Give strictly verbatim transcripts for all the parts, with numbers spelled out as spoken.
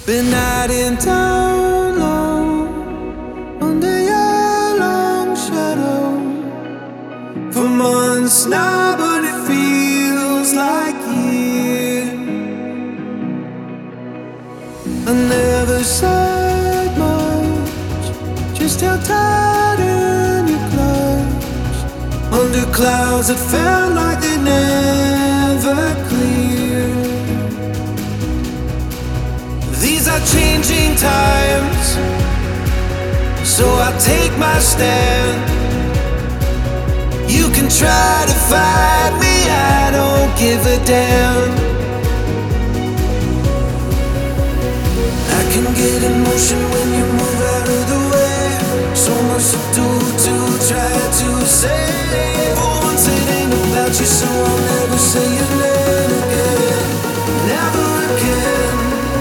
Been hiding down low under your long shadow for months now, but it feels like years. I never said much, just how tight in your clothes under clouds that felt like they never cleared. These are changing times, so I take my stand. You can try to fight me, I don't give a damn. I can get emotion when you move out of the way. So much to do to try to save. For once it ain't about you, so I'll never say your name again. Never again.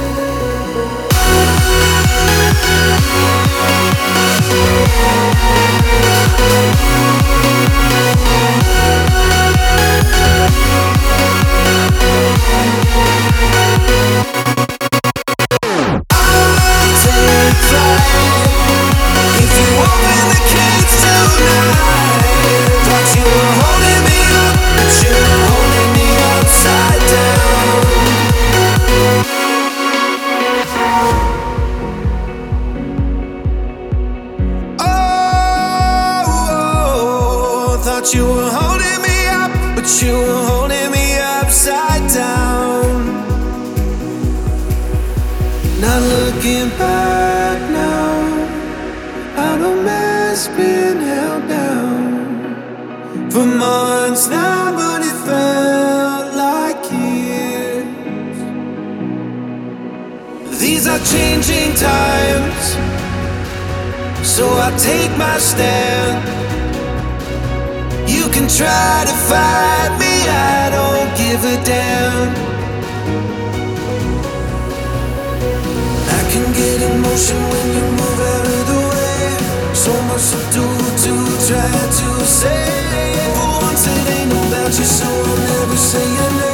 Thought you were holding me up, but you were holding me upside down. Not looking back now, out of mess being held down for months now, but it felt like years. These are changing times, so I take my stand. You can try to fight me, I don't give a damn. I can get emotion when you move out of the way. So much to do to try to say. For once it ain't about you, so I'll never say your name.